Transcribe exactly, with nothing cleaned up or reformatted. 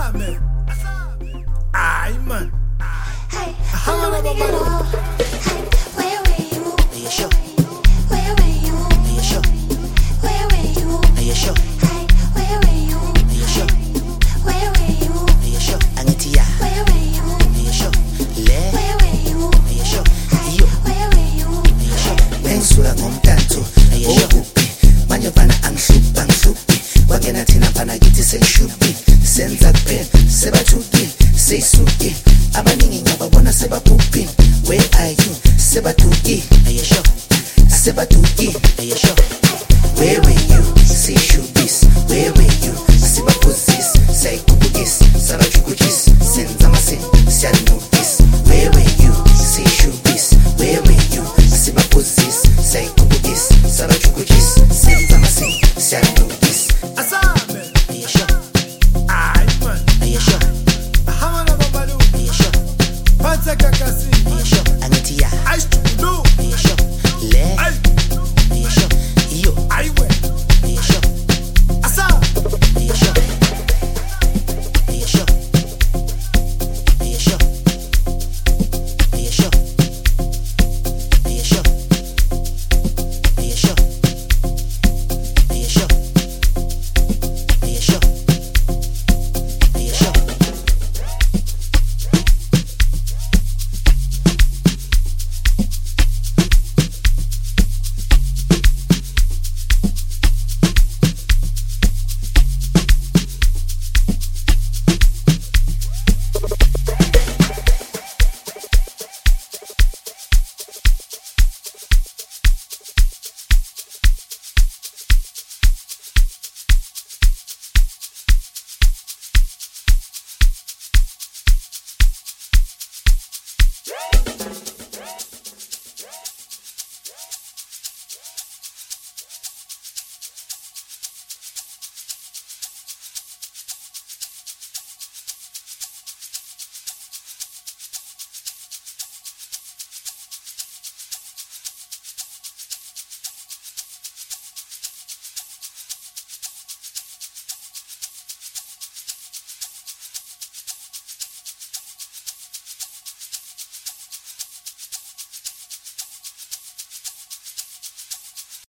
Asame. Aye, man. Hey, I wanna get off. Hey, where were you? Are you sure? Where were you? Are you sure? Where were you? Are you sure? Hey, where were you? Are you sure? Where were you? Are you sure? Angitia. Where were you? Are you sure? Le. Where were you? Are you sure? Hey, Yo. where were you? Are you sure? Bengisuka ngomdanso okuphi manje bana angihlupha angihluphi wangena thina bana kithi sengishuphi senza kuphela sebathukile seyisuka